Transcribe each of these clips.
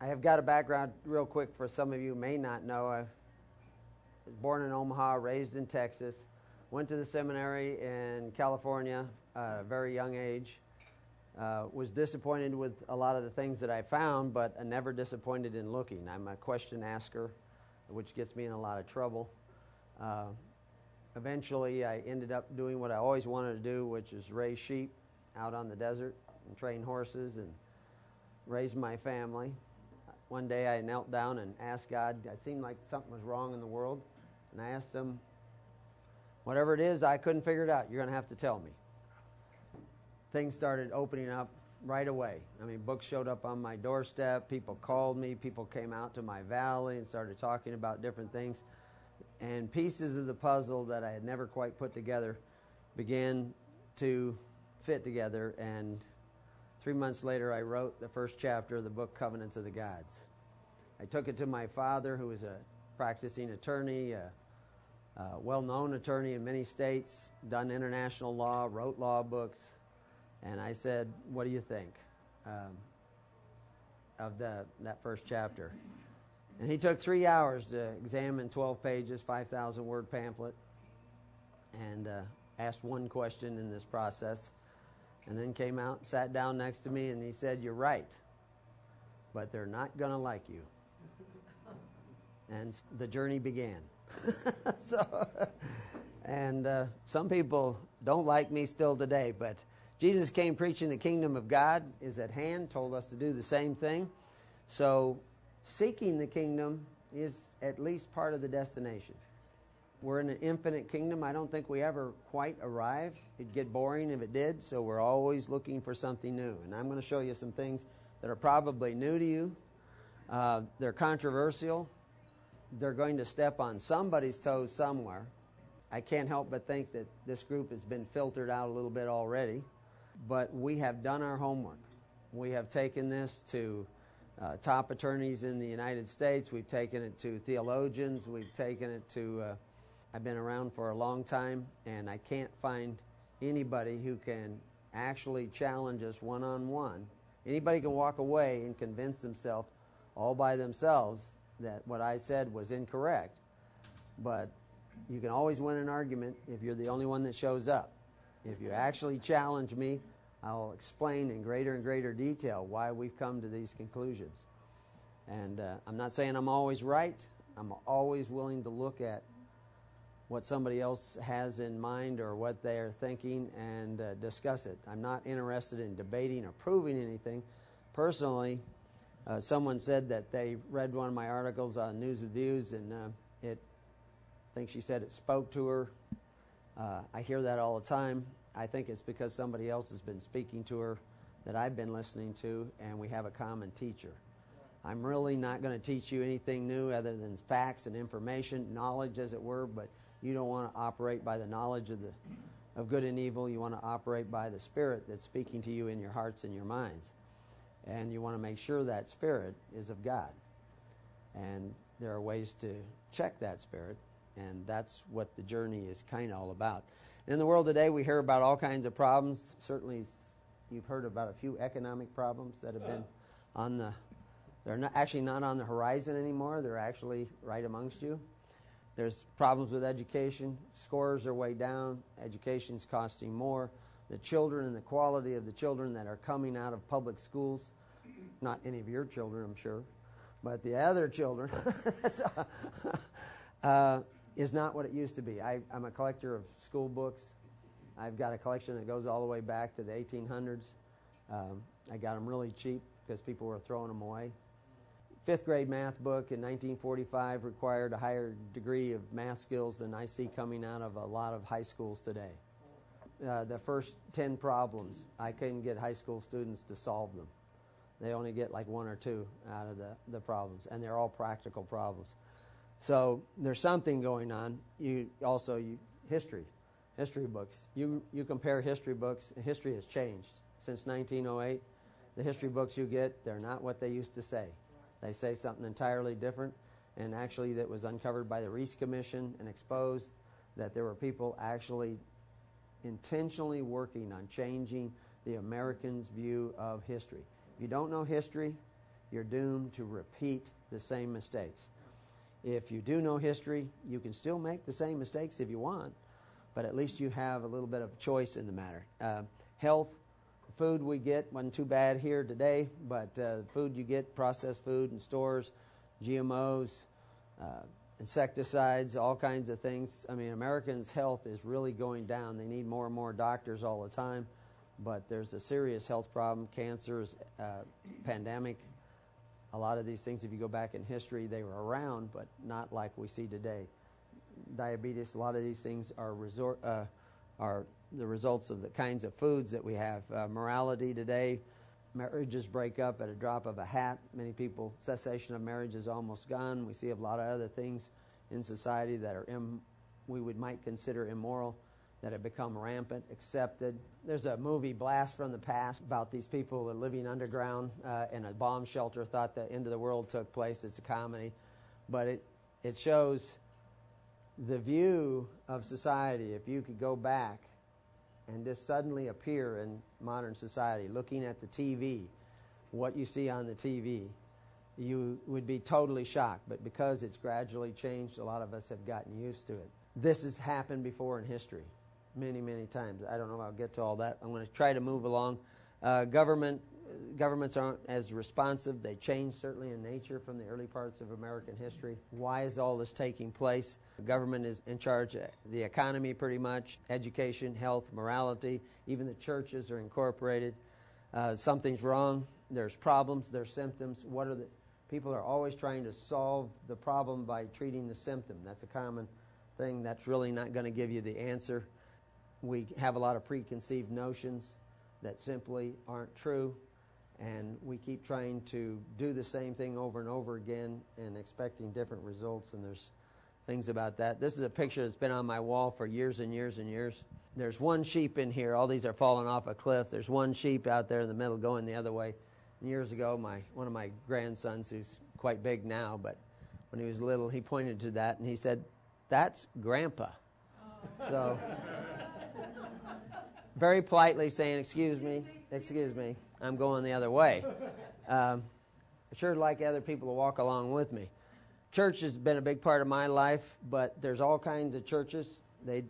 I have got a background real quick for some of you who may not know. I was born in Omaha, raised in Texas, went to the seminary in California at a very young age. Was disappointed with a lot of the things that I found, but never disappointed in looking. I'm a question asker, which gets me in a lot of trouble. Eventually, I ended up doing what I always wanted to do, which is raise sheep out on the desert and train horses and raise my family. One day I knelt down and asked God, it seemed like something was wrong in the world, and I asked him, whatever it is, I couldn't figure it out. You're going to have to tell me. Things started opening up right away. I mean, books showed up on my doorstep. People called me. People came out to my valley and started talking about different things. And pieces of the puzzle that I had never quite put together began to fit together. And 3 months later, I wrote the first chapter of the book, Covenants of the Gods. I took it to my father, who was a practicing attorney, a well-known attorney in many states, done international law, wrote law books. And I said, what do you think of that first chapter? And he took 3 hours to examine 12 pages, 5,000-word pamphlet, and asked one question in this process, and then came out and sat down next to me, and he said, you're right, but they're not going to like you. And the journey began. Some people don't like me still today, but Jesus came preaching the kingdom of God is at hand, told us to do the same thing. So seeking the kingdom is at least part of the destination. We're in an infinite kingdom. I don't think we ever quite arrive. It'd get boring if it did, so we're always looking for something new. And I'm going to show you some things that are probably new to you. They're controversial. They're going to step on somebody's toes somewhere. I can't help but think that this group has been filtered out a little bit already. But we have done our homework. We have taken this to top attorneys in the United States. We've taken it to theologians. We've taken it to, I've been around for a long time, and I can't find anybody who can actually challenge us one-on-one. Anybody can walk away and convince themselves all by themselves that what I said was incorrect. But you can always win an argument if you're the only one that shows up. If you actually challenge me, I'll explain in greater and greater detail why we've come to these conclusions. And I'm not saying I'm always right. I'm always willing to look at what somebody else has in mind or what they're thinking and discuss it. I'm not interested in debating or proving anything. Personally, someone said that they read one of my articles on News with Views, and I think she said it spoke to her. I hear that all the time. I think it's because somebody else has been speaking to her that I've been listening to, and we have a common teacher. I'm really not going to teach you anything new other than facts and information, knowledge as it were, but you don't want to operate by the knowledge of good and evil. You want to operate by the Spirit that's speaking to you in your hearts and your minds. And you want to make sure that Spirit is of God. And there are ways to check that Spirit. And that's what the journey is kind of all about. In the world today, we hear about all kinds of problems. Certainly, you've heard about a few economic problems that have been they're not on the horizon anymore. They're actually right amongst you. There's problems with education. Scores are way down. Education's costing more. The children and the quality of the children that are coming out of public schools, not any of your children, I'm sure, but the other children, is not what it used to be. I'm a collector of school books. I've got a collection that goes all the way back to the 1800s. I got them really cheap because people were throwing them away. Fifth grade math book in 1945 required a higher degree of math skills than I see coming out of a lot of high schools today. The first 10 problems, I couldn't get high school students to solve them. They only get like one or two out of the problems, and they're all practical problems. So there's something going on. History books. You compare history books. History has changed since 1908. The history books you get, they're not what they used to say. They say something entirely different. And actually, that was uncovered by the Reese Commission and exposed that there were people actually intentionally working on changing the Americans' view of history. If you don't know history, you're doomed to repeat the same mistakes. If you do know history, you can still make the same mistakes if you want, but at least you have a little bit of choice in the matter. Health, food we get wasn't too bad here today, but food you get, processed food in stores, GMOs, insecticides, all kinds of things. I mean, Americans' health is really going down. They need more and more doctors all the time, but there's a serious health problem, cancers, pandemic. A lot of these things, if you go back in history, they were around, but not like we see today. Diabetes, a lot of these things are the results of the kinds of foods that we have. Morality today, marriages break up at a drop of a hat. Many people, cessation of marriage is almost gone. We see a lot of other things in society that are might consider immoral, that have become rampant, accepted. There's a movie, Blast from the Past, about these people who are living underground in a bomb shelter, thought the end of the world took place. It's a comedy. But it shows the view of society. If you could go back and just suddenly appear in modern society, looking at the TV, what you see on the TV, you would be totally shocked. But because it's gradually changed, a lot of us have gotten used to it. This has happened before in history. Many, many times. I don't know if I'll get to all that. I'm going to try to move along. Governments aren't as responsive. They change certainly in nature from the early parts of American history. Why is all this taking place? The government is in charge of the economy pretty much, education, health, morality. Even the churches are incorporated. Something's wrong. There's problems. There's symptoms. People are always trying to solve the problem by treating the symptom. That's a common thing. That's really not going to give you the answer. We have a lot of preconceived notions that simply aren't true, and we keep trying to do the same thing over and over again and expecting different results, and there's things about that. This is a picture that's been on my wall for years and years and years. There's one sheep in here. All these are falling off a cliff. There's one sheep out there in the middle going the other way. And years ago, one of my grandsons, who's quite big now, but when he was little, he pointed to that, and he said, "That's Grandpa." So very politely saying, excuse me, I'm going the other way. I sure like other people to walk along with me. Church has been a big part of my life, but there's all kinds of churches. It's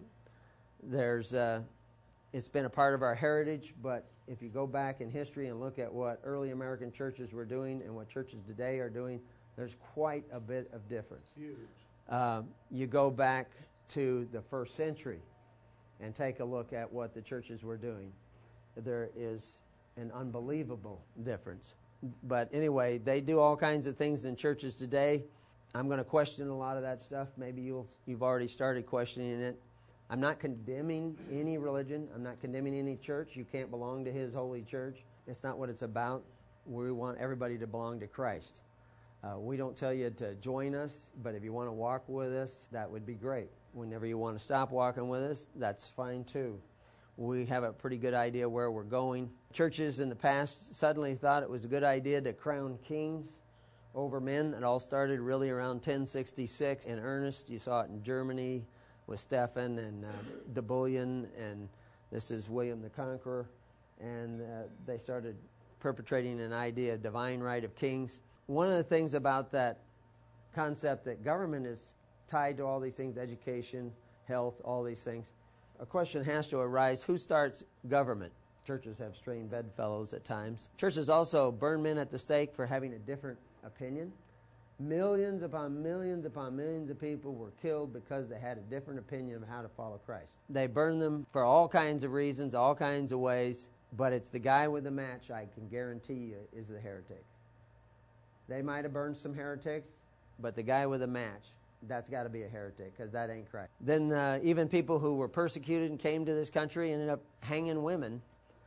been a part of our heritage, but if you go back in history and look at what early American churches were doing and what churches today are doing, there's quite a bit of difference. Huge. You go back to the first century and take a look at what the churches were doing. There is an unbelievable difference. But anyway, they do all kinds of things in churches today. I'm going to question a lot of that stuff. Maybe you've already started questioning it. I'm not condemning any religion. I'm not condemning any church. You can't belong to His holy church. It's not what it's about. We want everybody to belong to Christ. We don't tell you to join us, but if you want to walk with us, that would be great. Whenever you want to stop walking with us, that's fine too. We have a pretty good idea where we're going. Churches in the past suddenly thought it was a good idea to crown kings over men. It all started really around 1066 in earnest. You saw it in Germany with Stephen and de Bouillon, and this is William the Conqueror. And they started perpetrating an idea of divine right of kings. One of the things about that concept that government is tied to all these things, education, health, all these things, a question has to arise, who starts government? Churches have strained bedfellows at times. Churches also burn men at the stake for having a different opinion. Millions upon millions upon millions of people were killed because they had a different opinion of how to follow Christ. They burn them for all kinds of reasons, all kinds of ways, but it's the guy with the match, I can guarantee you, is the heretic. They might have burned some heretics, but the guy with a match, that's got to be a heretic, because that ain't Christ. Then even people who were persecuted and came to this country ended up hanging women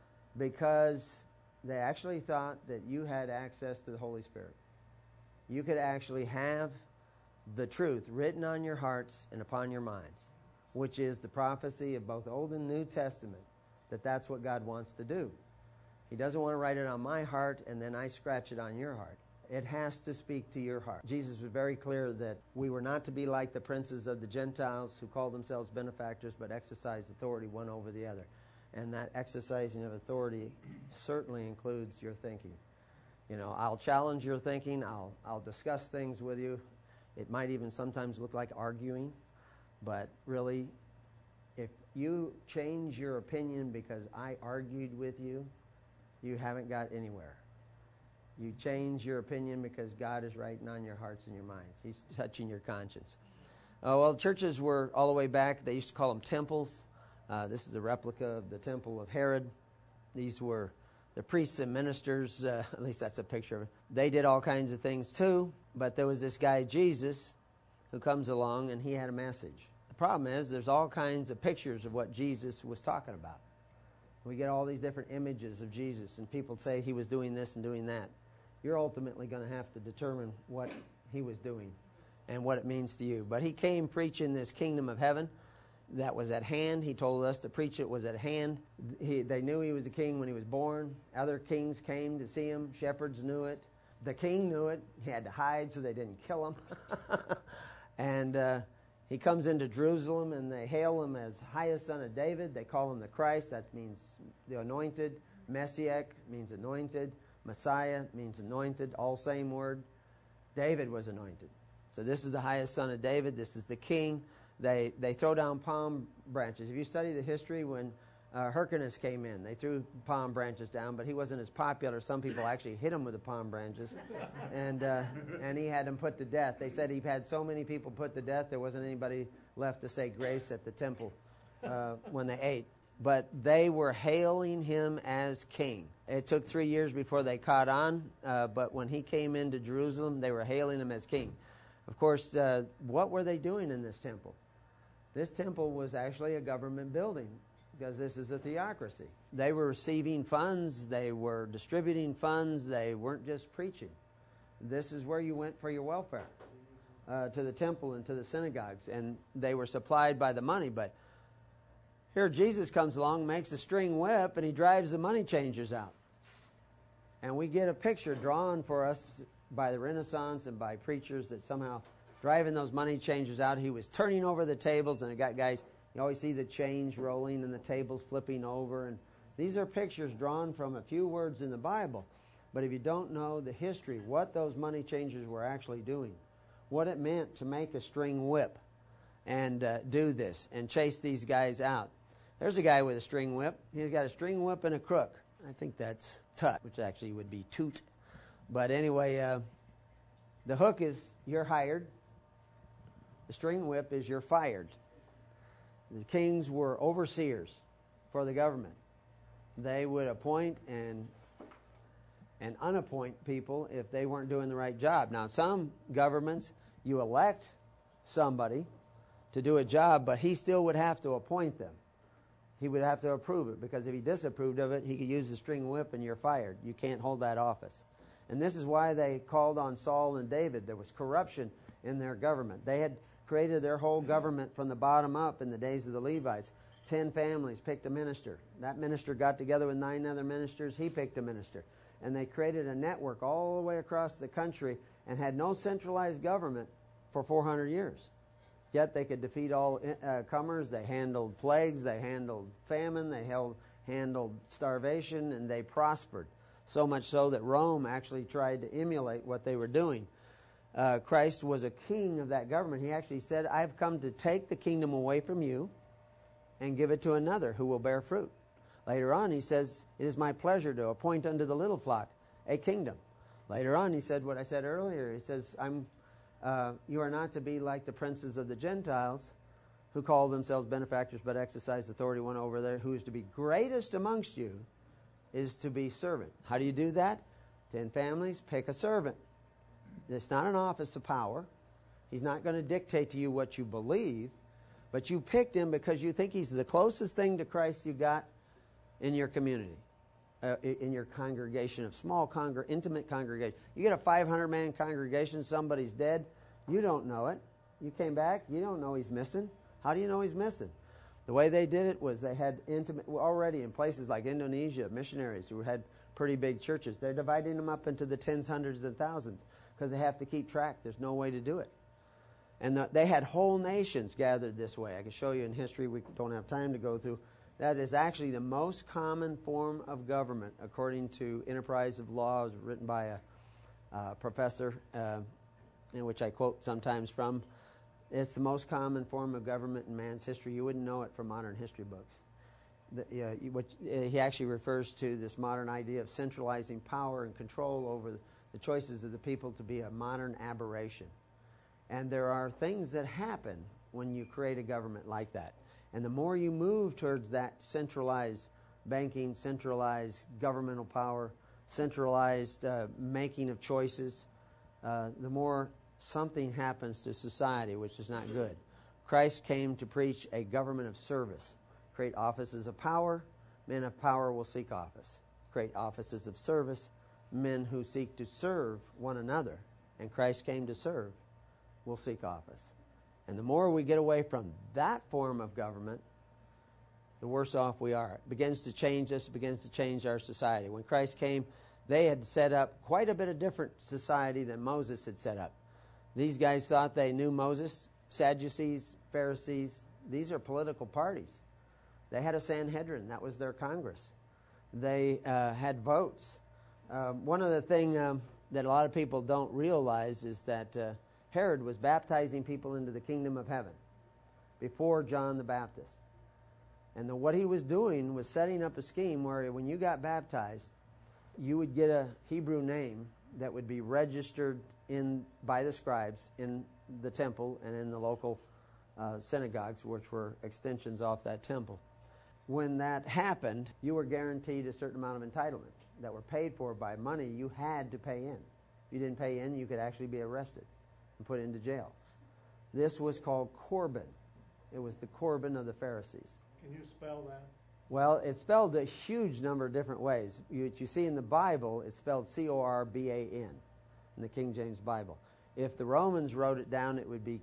because they actually thought that you had access to the Holy Spirit. You could actually have the truth written on your hearts and upon your minds, which is the prophecy of both Old and New Testament, that that's what God wants to do. He doesn't want to write it on my heart and then I scratch it on your heart. It has to speak to your heart. Jesus was very clear that we were not to be like the princes of the Gentiles who call themselves benefactors but exercise authority one over the other. And that exercising of authority certainly includes your thinking. I'll challenge your thinking. I'll discuss things with you. It might even sometimes look like arguing, but really, if you change your opinion because I argued with you, you haven't got anywhere. You change your opinion because God is writing on your hearts and your minds. He's touching your conscience. Well, churches were all the way back. They used to call them temples. This is a replica of the temple of Herod. These were the priests and ministers. At least that's a picture of it. They did all kinds of things too. But there was this guy, Jesus, who comes along, and he had a message. The problem is there's all kinds of pictures of what Jesus was talking about. We get all these different images of Jesus, and people say he was doing this and doing that. You're ultimately going to have to determine what he was doing and what it means to you. But he came preaching this kingdom of heaven that was at hand. He told us to preach it was at hand. They knew he was a king when he was born. Other kings came to see him. Shepherds knew it. The king knew it. He had to hide so they didn't kill him. And he comes into Jerusalem, and they hail him as highest son of David. They call him the Christ. That means the anointed. Messiah means anointed. Messiah means anointed. All same word. David was anointed. So this is the highest son of David. This is the king. They throw down palm branches. If you study the history, when Hyrcanus came in, they threw palm branches down, but he wasn't as popular. Some people actually hit him with the palm branches, and he had them put to death. They said he had so many people put to death, there wasn't anybody left to say grace at the temple when they ate. But they were hailing him as king. It took 3 years before they caught on, but when he came into Jerusalem, they were hailing him as king. Of course, what were they doing in this temple? This temple was actually a government building because this is a theocracy. They were receiving funds. They were distributing funds. They weren't just preaching. This is where you went for your welfare, to the temple and to the synagogues, and they were supplied by the money. But here Jesus comes along, makes a string whip, and he drives the money changers out. And we get a picture drawn for us by the Renaissance and by preachers that somehow driving those money changers out, he was turning over the tables, and it got guys, you always see the change rolling and the tables flipping over. And these are pictures drawn from a few words in the Bible. But if you don't know the history, what those money changers were actually doing, what it meant to make a string whip and do this and chase these guys out. There's a guy with a string whip. He's got a string whip and a crook. I think that's tut, which actually would be toot. But anyway, the hook is you're hired. The string whip is you're fired. The kings were overseers for the government. They would appoint and unappoint people if they weren't doing the right job. Now, some governments, you elect somebody to do a job, but he still would have to appoint them. He would have to approve it, because if he disapproved of it, he could use the string whip and you're fired. You can't hold that office. And this is why they called on Saul and David. There was corruption in their government. They had created their whole government from the bottom up in the days of the Levites. 10 families picked a minister. That minister got together with 9 other ministers. He picked a minister. And they created a network all the way across the country and had no centralized government for 400 years. Yet they could defeat all comers. They handled plagues. They handled famine. They handled starvation, and they prospered. So much so that Rome actually tried to emulate what they were doing. Christ was a king of that government. He actually said, I've come to take the kingdom away from you and give it to another who will bear fruit. Later on, he says, it is my pleasure to appoint unto the little flock a kingdom. Later on, he said what I said earlier. He says, you are not to be like the princes of the Gentiles who call themselves benefactors but exercise authority one over there. Who is to be greatest amongst you is to be servant. How do you do that? 10 families, pick a servant. It's not an office of power. He's not going to dictate to you what you believe, but you picked him because you think he's the closest thing to Christ you got in your community, in your congregation of small, intimate congregation. You get a 500-man congregation, somebody's dead, you don't know it. You came back, you don't know he's missing. How do you know he's missing? The way they did it was they had already in places like Indonesia, missionaries who had pretty big churches. They're dividing them up into the tens, hundreds, and thousands because they have to keep track. There's no way to do it. And they had whole nations gathered this way. I can show you in history. We don't have time to go through. That is actually the most common form of government, according to Enterprise of Law. It was written by a professor, in which I quote sometimes from. It's the most common form of government in man's history. You wouldn't know it from modern history books. He actually refers to this modern idea of centralizing power and control over the choices of the people to be a modern aberration. And there are things that happen when you create a government like that. And the more you move towards that centralized banking, centralized governmental power, centralized making of choices, the more something happens to society, which is not good. Christ came to preach a government of service. Create offices of power, men of power will seek office. Create offices of service, men who seek to serve one another, and Christ came to serve, will seek office. And the more we get away from that form of government, the worse off we are. It begins to change us, it begins to change our society. When Christ came, they had set up quite a bit of different society than Moses had set up. These guys thought they knew Moses. Sadducees, Pharisees, these are political parties. They had a Sanhedrin. That was their Congress. They had votes. One of the things that a lot of people don't realize is that Herod was baptizing people into the kingdom of heaven before John the Baptist. And what he was doing was setting up a scheme where when you got baptized, you would get a Hebrew name that would be registered by the scribes in the temple and in the local synagogues, which were extensions off that temple. When that happened, you were guaranteed a certain amount of entitlements that were paid for by money you had to pay in. If you didn't pay in, you could actually be arrested and put into jail. This was called Corban. It was the Corban of the Pharisees. Can you spell that? Well, it's spelled a huge number of different ways. You see in the Bible, it's spelled C-O-R-B-A-N in the King James Bible. If the Romans wrote it down, it would be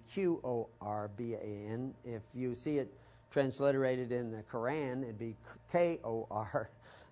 Q-O-R-B-A-N. If you see it transliterated in the Quran, it'd be K-O-R.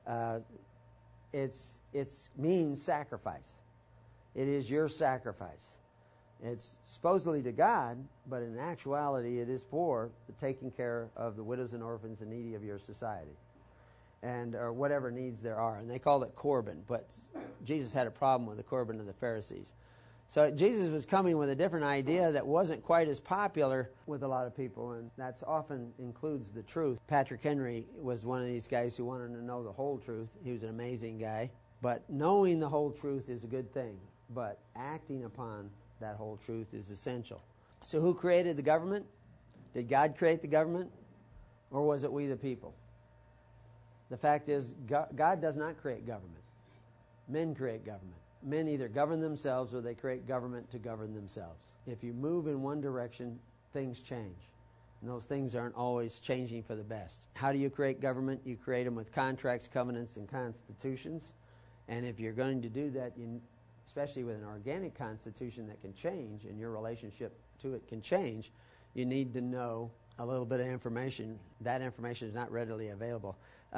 It means sacrifice. It is your sacrifice. It's supposedly to God, but in actuality it is for the taking care of the widows and orphans and needy of your society, and or whatever needs there are. And they called it Corban, but Jesus had a problem with the Corban of the Pharisees. So Jesus was coming with a different idea that wasn't quite as popular with a lot of people, and that often includes the truth. Patrick Henry was one of these guys who wanted to know the whole truth. He was an amazing guy. But knowing the whole truth is a good thing, but acting upon that whole truth is essential. So who created the government? Did God create the government, or was it we the people? The fact is, God does not create government. Men create government. Men either govern themselves or they create government to govern themselves. If you move in one direction, things change. And those things aren't always changing for the best. How do you create government? You create them with contracts, covenants, and constitutions. And if you're going to do that, especially with an organic constitution that can change and your relationship to it can change, you need to know a little bit of information. That information is not readily available.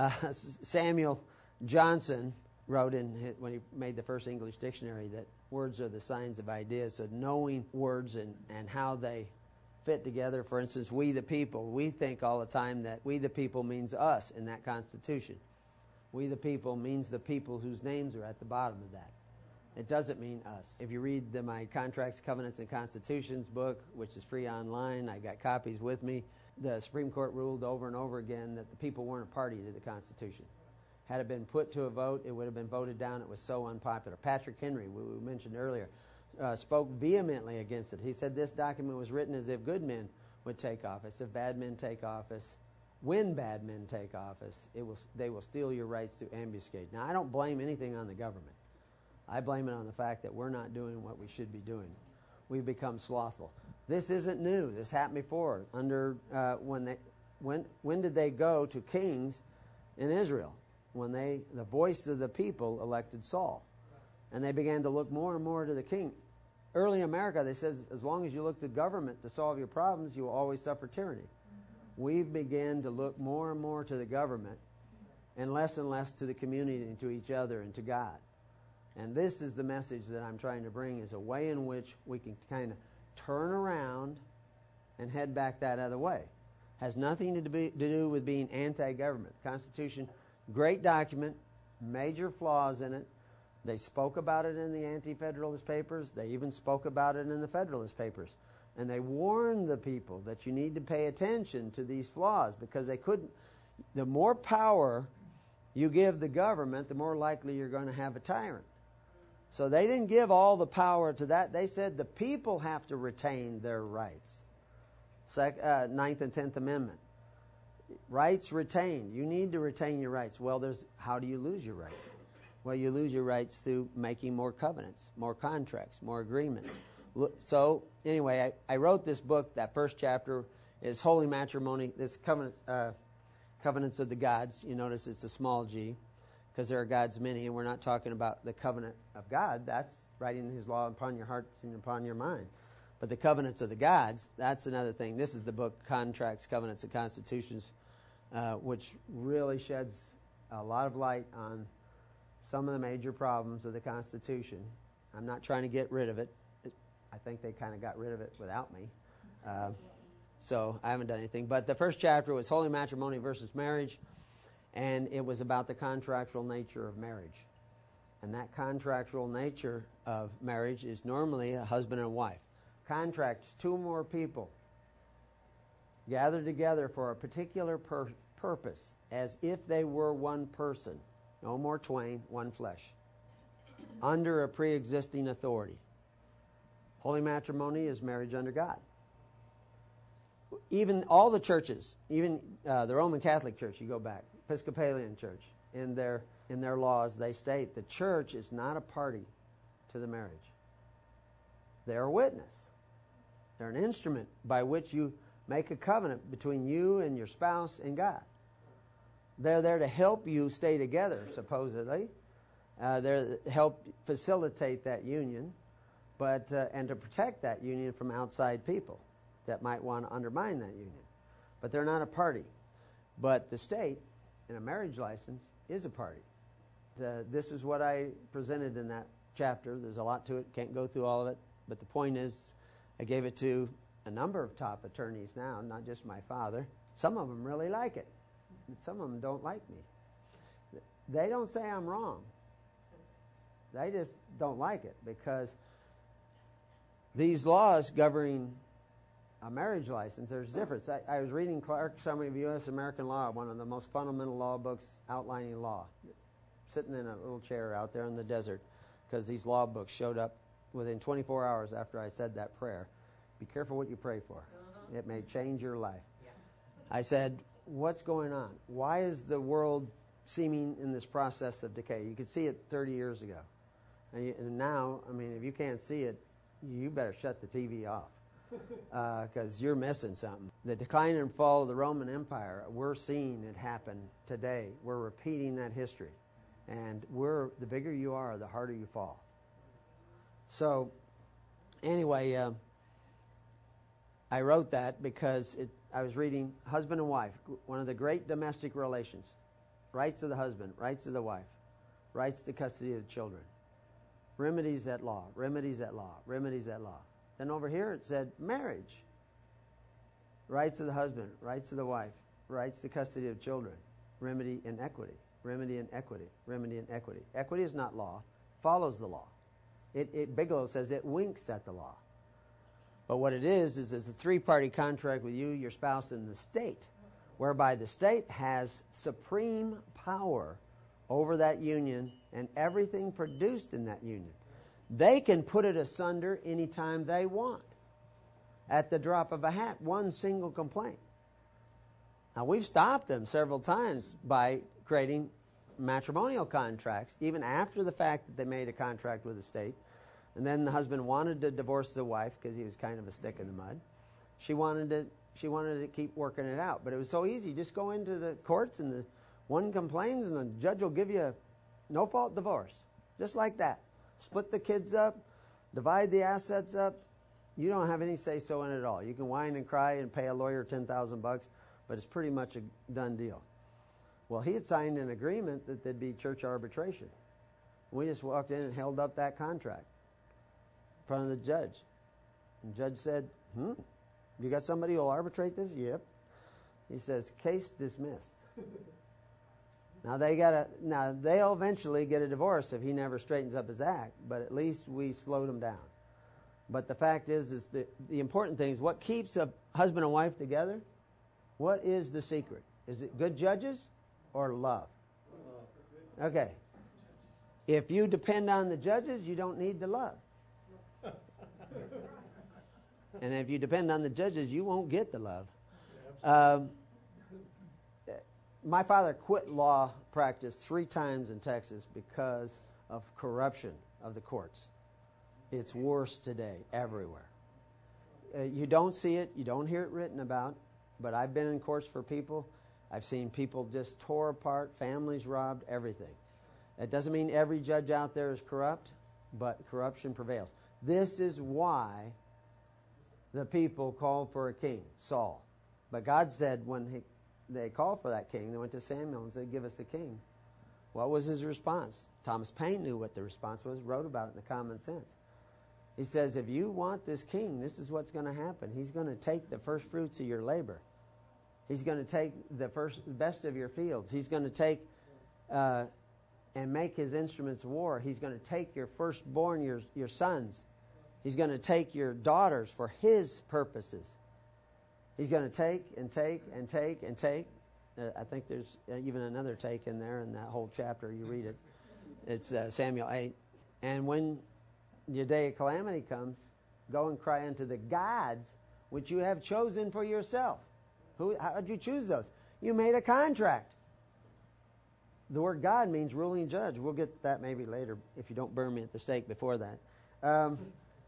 Samuel Johnson wrote when he made the first English dictionary that words are the signs of ideas. So knowing words and how they fit together. For instance, we the people. We think all the time that we the people means us in that Constitution. We the people means the people whose names are at the bottom of that. It doesn't mean us. If you read my Contracts, Covenants, and Constitutions book, which is free online, I got copies with me, the Supreme Court ruled over and over again that the people weren't a party to the Constitution. Had it been put to a vote, it would have been voted down. It was so unpopular. Patrick Henry, we mentioned earlier, spoke vehemently against it. He said this document was written as if good men would take office. If bad men take office, when bad men take office, they will steal your rights through ambuscade. Now, I don't blame anything on the government. I blame it on the fact that we're not doing what we should be doing. We've become slothful. This isn't new. This happened before. When did they go to kings in Israel? When the voice of the people elected Saul. And they began to look more and more to the king. Early America, they said, as long as you look to government to solve your problems, you will always suffer tyranny. We've began to look more and more to the government and less to the community and to each other and to God. And this is the message that I'm trying to bring, is a way in which we can kind of turn around and head back that other way. Has nothing to do with being anti-government. The Constitution, great document, major flaws in it. They spoke about it in the Anti-Federalist Papers. They even spoke about it in the Federalist Papers. And they warned the people that you need to pay attention to these flaws because they couldn't. The more power you give the government, the more likely you're going to have a tyrant. So they didn't give all the power to that. They said the people have to retain their rights. Ninth and 10th Amendment. Rights retained. You need to retain your rights. Well, how do you lose your rights? Well, you lose your rights through making more covenants, more contracts, more agreements. So, anyway, I wrote this book. That first chapter is Holy Matrimony, this covenants of the gods. You notice it's a small g because there are gods many, and we're not talking about the covenant of God. That's writing His law upon your hearts and upon your mind. But the covenants of the gods, that's another thing. This is the book, Contracts, Covenants, and Constitutions, which really sheds a lot of light on some of the major problems of the Constitution. I'm not trying to get rid of it. I think they kind of got rid of it without me. So I haven't done anything. But the first chapter was Holy Matrimony versus Marriage, and it was about the contractual nature of marriage. And that contractual nature of marriage is normally a husband and wife. Contracts, two or more people gathered together for a particular purpose, as if they were one person. No more twain, one flesh. Under a pre-existing authority. Holy matrimony is marriage under God. Even all the churches, even the Roman Catholic Church, you go back, Episcopalian Church, in their laws, they state the church is not a party to the marriage. They're a witness. They're an instrument by which you make a covenant between you and your spouse and God. They're there to help you stay together, supposedly. They're to help facilitate that union, but and to protect that union from outside people that might want to undermine that union. But they're not a party. But the state, in a marriage license, is a party. This is what I presented in that chapter. There's a lot to it. Can't go through all of it. But the point is, I gave it to a number of top attorneys now, not just my father. Some of them really like it. Some of them don't like me. They don't say I'm wrong. They just don't like it because these laws governing a marriage license, there's a difference. I was reading Clark's Summary of U.S. American Law, one of the most fundamental law books outlining law, sitting in a little chair out there in the desert because these law books showed up within 24 hours after I said that prayer. Be careful what you pray for. It may change your life. I said, what's going on? Why is the world seeming in this process of decay? You could see it 30 years ago. And now, I mean, if you can't see it, you better shut the TV off because you're missing something. The decline and fall of the Roman Empire, we're seeing it happen today. We're repeating that history. And the bigger you are, the harder you fall. So, anyway, I wrote that because I was reading husband and wife, one of the great domestic relations. Rights of the husband, rights of the wife, rights to custody of the children. Remedies at law, remedies at law, remedies at law. Then over here it said marriage. Rights of the husband, rights of the wife, rights to custody of children. Remedy in equity, remedy in equity, remedy in equity. Equity is not law, follows the law. Bigelow says it winks at the law. But what it is a three-party contract with you, your spouse, and the state, whereby the state has supreme power over that union and everything produced in that union. They can put it asunder anytime they want. At the drop of a hat, one single complaint. Now, we've stopped them several times by creating matrimonial contracts, even after the fact that they made a contract with the state. And then the husband wanted to divorce the wife because he was kind of a stick in the mud. She wanted to keep working it out. But it was so easy. Just go into the courts and the one complains and the judge will give you a no-fault divorce. Just like that. Split the kids up, divide the assets up. You don't have any say-so in it at all. You can whine and cry and pay a lawyer $10,000, but it's pretty much a done deal. Well, he had signed an agreement that there'd be church arbitration. We just walked in and held up that contract in front of the judge. And the judge said, you got somebody who'll arbitrate this? Yep. He says, case dismissed. Now they'll eventually get a divorce if he never straightens up his act, but at least we slowed him down. But the fact is the important thing is what keeps a husband and wife together? What is the secret? Is it good judges or love? Okay. If you depend on the judges, you don't need the love. And if you depend on the judges, you won't get the love. My father quit law practice 3 times in Texas because of corruption of the courts. It's worse today everywhere. You don't see it, you don't hear it written about, but I've been in courts for people. I've seen people just tore apart, families robbed, everything. That doesn't mean every judge out there is corrupt, but corruption prevails. This is why the people called for a king, Saul. But God said when they called for that king, they went to Samuel and said, give us a king. What was his response? Thomas Paine knew what the response was, wrote about it in the Common Sense. He says, if you want this king, this is what's going to happen. He's going to take the first fruits of your labor. He's going to take the best of your fields. He's going to take and make his instruments of war. He's going to take your firstborn, your sons. He's going to take your daughters for his purposes. He's going to take and take and take and take. I think there's even another take in there in that whole chapter. You read it. It's Samuel 8. And when your day of calamity comes, go and cry unto the gods which you have chosen for yourself. How did you choose those? You made a contract. The word God means ruling judge. We'll get to that maybe later if you don't burn me at the stake before that.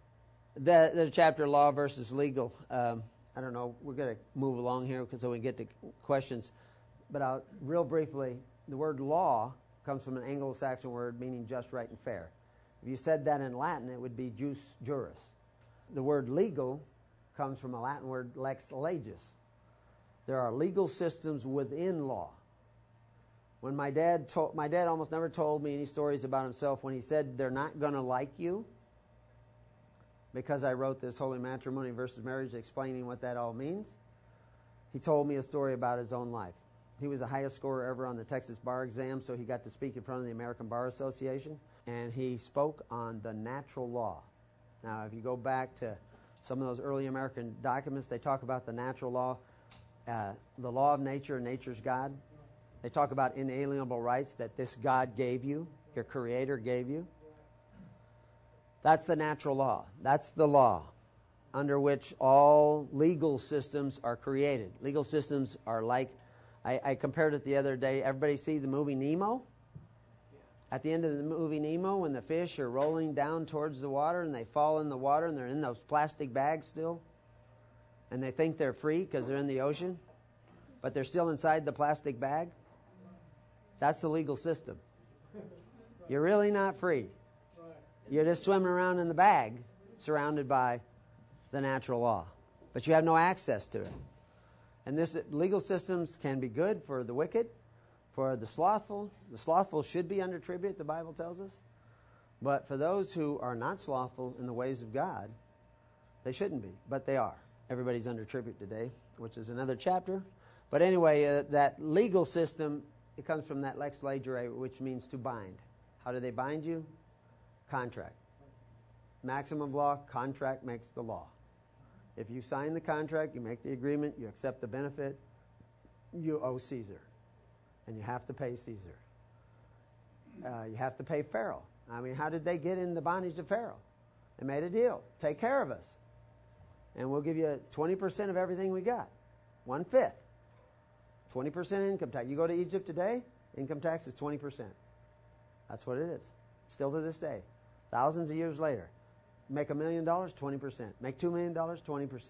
The chapter law versus legal. I don't know. We're going to move along here because so we get to questions. But real briefly, the word law comes from an Anglo-Saxon word meaning just, right, and fair. If you said that in Latin, it would be jus juris. The word legal comes from a Latin word lex legis. There are legal systems within law. When my dad almost never told me any stories about himself when he said they're not going to like you, because I wrote this Holy Matrimony versus Marriage explaining what that all means. He told me a story about his own life. He was the highest scorer ever on the Texas bar exam, so he got to speak in front of the American Bar Association, and he spoke on the natural law. Now, if you go back to some of those early American documents, they talk about the natural law, the law of nature, nature's God. They talk about inalienable rights that this God gave you, your Creator gave you. That's the natural law. That's the law under which all legal systems are created. Legal systems are like, I compared it the other day. Everybody see the movie Nemo? At the end of the movie Nemo, when the fish are rolling down towards the water and they fall in the water and they're in those plastic bags still, and they think they're free because they're in the ocean, but they're still inside the plastic bag. That's the legal system. You're really not free. You're just swimming around in the bag, surrounded by the natural law. But you have no access to it. And this legal systems can be good for the wicked, for the slothful. The slothful should be under tribute, the Bible tells us. But for those who are not slothful in the ways of God, they shouldn't be, but they are. Everybody's under tribute today, which is another chapter. But anyway, that legal system, it comes from that lex legere, which means to bind. How do they bind you? Contract. Maximum law, contract makes the law. If you sign the contract, you make the agreement, you accept the benefit, you owe Caesar. And you have to pay Caesar. You have to pay Pharaoh. I mean, how did they get in the bondage to Pharaoh? They made a deal. Take care of us. And we'll give you 20% of everything we got. 1/5. 20% income tax. You go to Egypt today, income tax is 20%. That's what it is. Still to this day. Thousands of years later. Make $1 million, 20%. Make $2 million, 20%.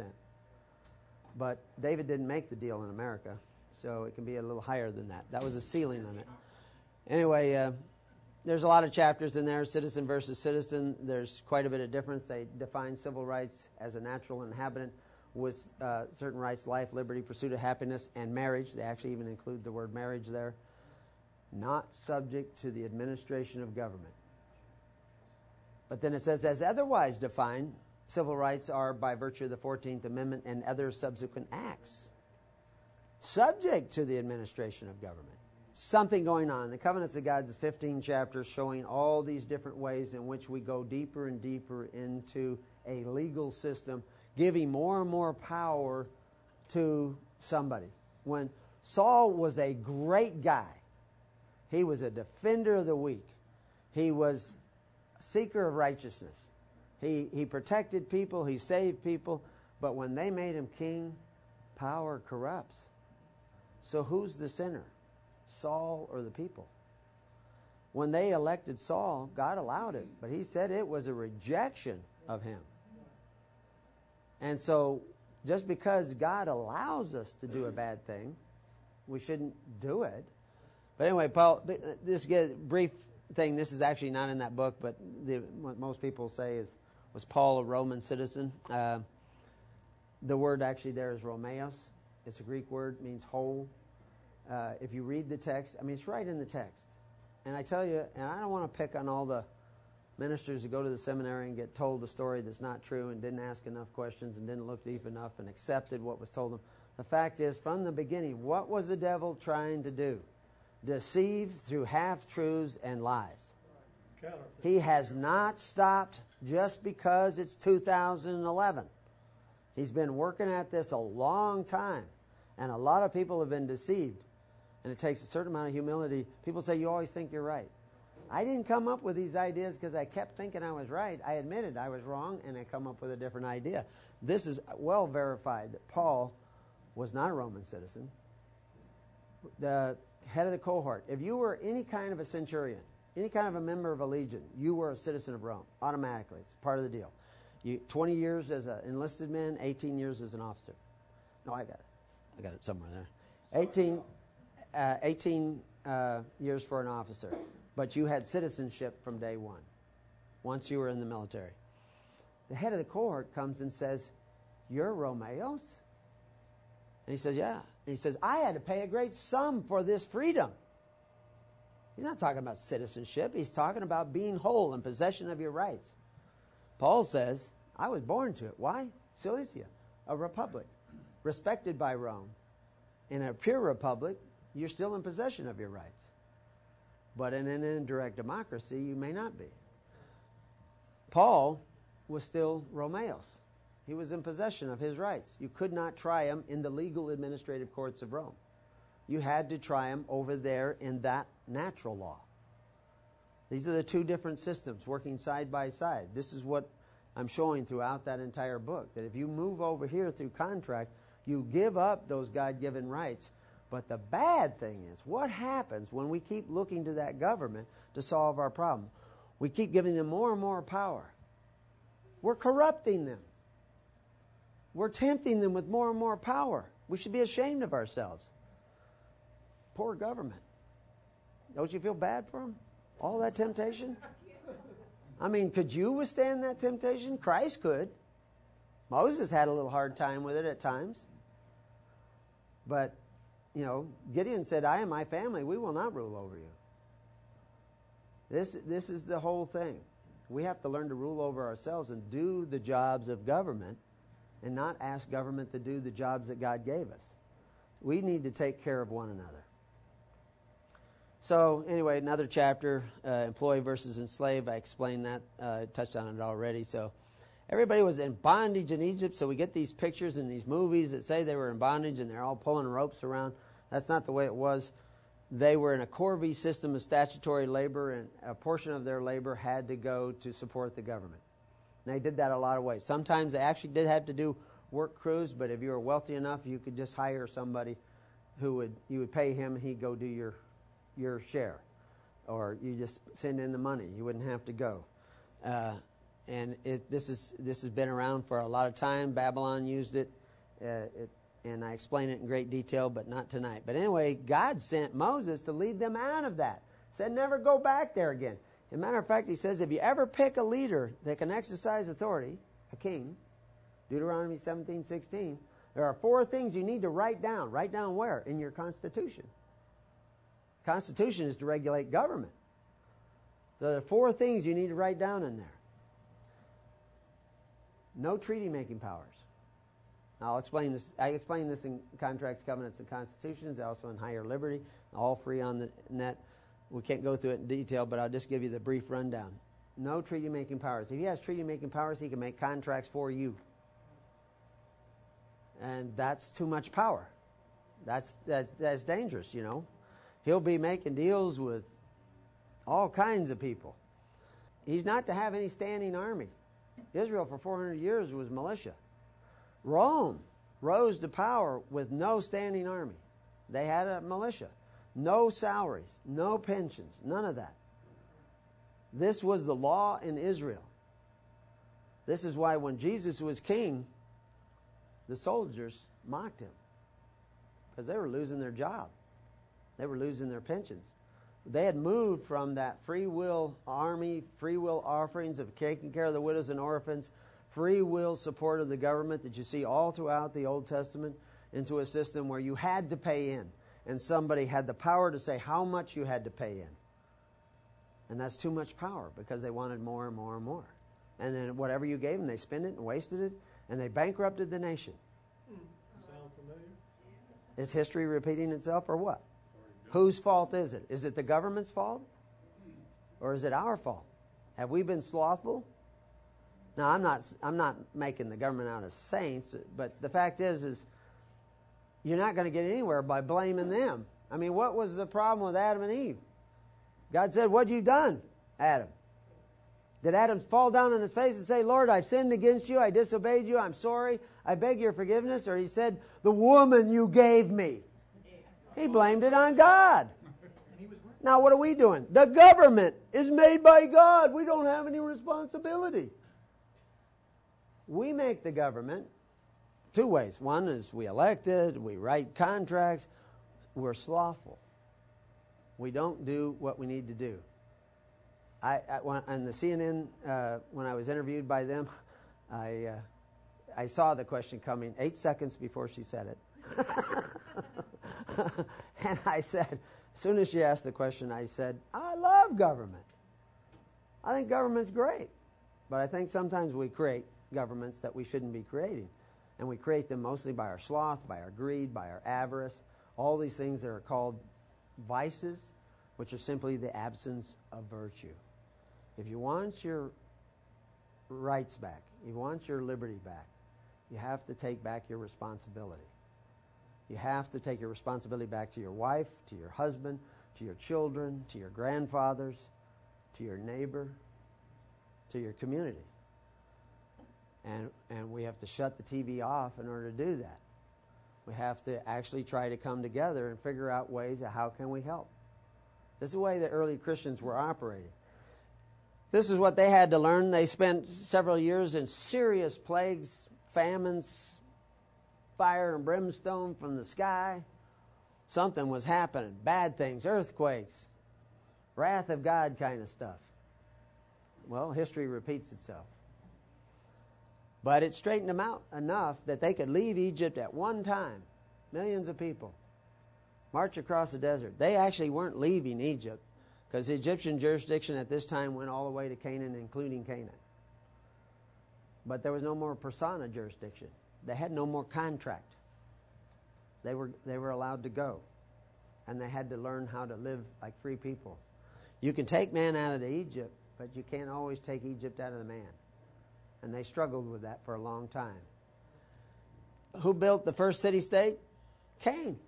But David didn't make the deal in America, so it can be a little higher than that. That was a ceiling on it. Anyway, there's a lot of chapters in there, citizen versus citizen. There's quite a bit of difference. They define civil rights as a natural inhabitant with certain rights, life, liberty, pursuit of happiness, and marriage. They actually even include the word marriage there. Not subject to the administration of government. But then it says, as otherwise defined, civil rights are by virtue of the 14th Amendment and other subsequent acts. subject to the administration of government. Something going on. The Covenants of God is 15 chapters showing all these different ways in which we go deeper and deeper into a legal system, giving more and more power to somebody. When Saul was a great guy, he was a defender of the weak. He was a seeker of righteousness. He protected people. He saved people. But when they made him king, power corrupts. So who's the sinner? Saul or the people? When they elected Saul, God allowed it, but he said it was a rejection of him. And so just because God allows us to do a bad thing, we shouldn't do it. But anyway, Paul, this brief thing, this is actually not in that book, but what most people say was Paul a Roman citizen? The word actually there is Romeos. It's a Greek word, means whole. If you read the text, I mean, it's right in the text. And I tell you, and I don't want to pick on all the ministers who go to the seminary and get told a story that's not true and didn't ask enough questions and didn't look deep enough and accepted what was told them. The fact is, from the beginning, what was the devil trying to do? Deceive through half-truths and lies. He has not stopped just because it's 2011. He's been working at this a long time, and a lot of people have been deceived. And it takes a certain amount of humility. People say, you always think you're right. I didn't come up with these ideas because I kept thinking I was right. I admitted I was wrong, and I come up with a different idea. This is well verified that Paul was not a Roman citizen. The head of the cohort, if you were any kind of a centurion, any kind of a member of a legion, you were a citizen of Rome, automatically. It's part of the deal. 20 years as an enlisted man, 18 years as an officer. No, I got it. I got it somewhere there. 18 years for an officer. But you had citizenship from day one, once you were in the military. The head of the cohort comes and says, you're Romeos? And he says, yeah. And he says, I had to pay a great sum for this freedom. He's not talking about citizenship. He's talking about being whole in possession of your rights. Paul says, I was born to it. Why? Cilicia, a republic, respected by Rome. In a pure republic, you're still in possession of your rights. But in an indirect democracy, you may not be. Paul was still Romeos. He was in possession of his rights. You could not try him in the legal administrative courts of Rome. You had to try him over there in that natural law. These are the two different systems working side by side. This is what I'm showing throughout that entire book, that if you move over here through contract, you give up those God-given rights. But the bad thing is, what happens when we keep looking to that government to solve our problem? We keep giving them more and more power. We're corrupting them. We're tempting them with more and more power. We should be ashamed of ourselves. Poor government. Don't you feel bad for them? All that temptation? I mean, could you withstand that temptation? Christ could. Moses had a little hard time with it at times. But, you know, Gideon said, I and my family, we will not rule over you. This is the whole thing. We have to learn to rule over ourselves and do the jobs of government and not ask government to do the jobs that God gave us. We need to take care of one another. So, anyway, another chapter, employee versus enslaved. I explained that, touched on it already. So, everybody was in bondage in Egypt, so we get these pictures in these movies that say they were in bondage and they're all pulling ropes around. That's not the way it was. They were in a corvée system of statutory labor, and a portion of their labor had to go to support the government. And they did that a lot of ways. Sometimes they actually did have to do work crews, but if you were wealthy enough, you could just hire somebody you would pay him, and he'd go do your share. Or you just send in the money. You wouldn't have to go. And this has been around for a lot of time. Babylon used it. And I explain it in great detail, but not tonight. But anyway, God sent Moses to lead them out of that. Said never go back there again. As a matter of fact, he says if you ever pick a leader that can exercise authority, a king, Deuteronomy 17:16, there are 4 things you need to write down. Write down where? In your Constitution. The Constitution is to regulate government. So there are 4 things you need to write down in there. No treaty-making powers. I'll explain this. I explain this in Contracts, Covenants, and Constitutions, also in Higher Liberty, all free on the net. We can't go through it in detail, but I'll just give you the brief rundown. No treaty-making powers. If he has treaty-making powers, he can make contracts for you. And that's too much power. That's dangerous, you know. He'll be making deals with all kinds of people. He's not to have any standing army. Israel for 400 years was militia. Rome rose to power with no standing army. They had a militia. No salaries, no pensions, none of that. This was the law in Israel. This is why when Jesus was king, the soldiers mocked him because they were losing their job. They were losing their pensions. They had moved from that free will army, free will offerings of taking care of the widows and orphans, free will support of the government that you see all throughout the Old Testament, into a system where you had to pay in. And somebody had the power to say how much you had to pay in. And that's too much power because they wanted more and more and more. And then whatever you gave them, they spent it and wasted it, and they bankrupted the nation. Sound familiar? Is history repeating itself or what? Whose fault is it? Is it the government's fault? Or is it our fault? Have we been slothful? Now, I'm not making the government out as saints, but the fact is you're not going to get anywhere by blaming them. I mean, what was the problem with Adam and Eve? God said, "What you done, Adam?" Did Adam fall down on his face and say, "Lord, I've sinned against you, I disobeyed you, I'm sorry, I beg your forgiveness"? Or he said, "The woman you gave me"? He blamed it on God. Now what are we doing? The government is made by God. We don't have any responsibility. We make the government two ways. One is we elect it, we write contracts. We're slothful. We don't do what we need to do. On the CNN, when I was interviewed by them, I saw the question coming 8 seconds before she said it. And I said, as soon as she asked the question, I said, I love government. I think government's great. But I think sometimes we create governments that we shouldn't be creating. And we create them mostly by our sloth, by our greed, by our avarice, all these things that are called vices, which are simply the absence of virtue. If you want your rights back, you want your liberty back, you have to take back your responsibility. You have to take your responsibility back to your wife, to your husband, to your children, to your grandfathers, to your neighbor, to your community. And we have to shut the TV off in order to do that. We have to actually try to come together and figure out ways of how can we help. This is the way the early Christians were operating. This is what they had to learn. They spent several years in serious plagues, famines, fire and brimstone from the sky. Something was happening. Bad things, earthquakes, wrath of God kind of stuff. Well, history repeats itself. But it straightened them out enough that they could leave Egypt at one time. Millions of people. March across the desert. They actually weren't leaving Egypt because the Egyptian jurisdiction at this time went all the way to Canaan, including Canaan. But there was no more persona jurisdiction. They had no more contract. They were allowed to go. And they had to learn how to live like free people. You can take man out of Egypt, but you can't always take Egypt out of the man. And they struggled with that for a long time. Who built the first city-state? Cain.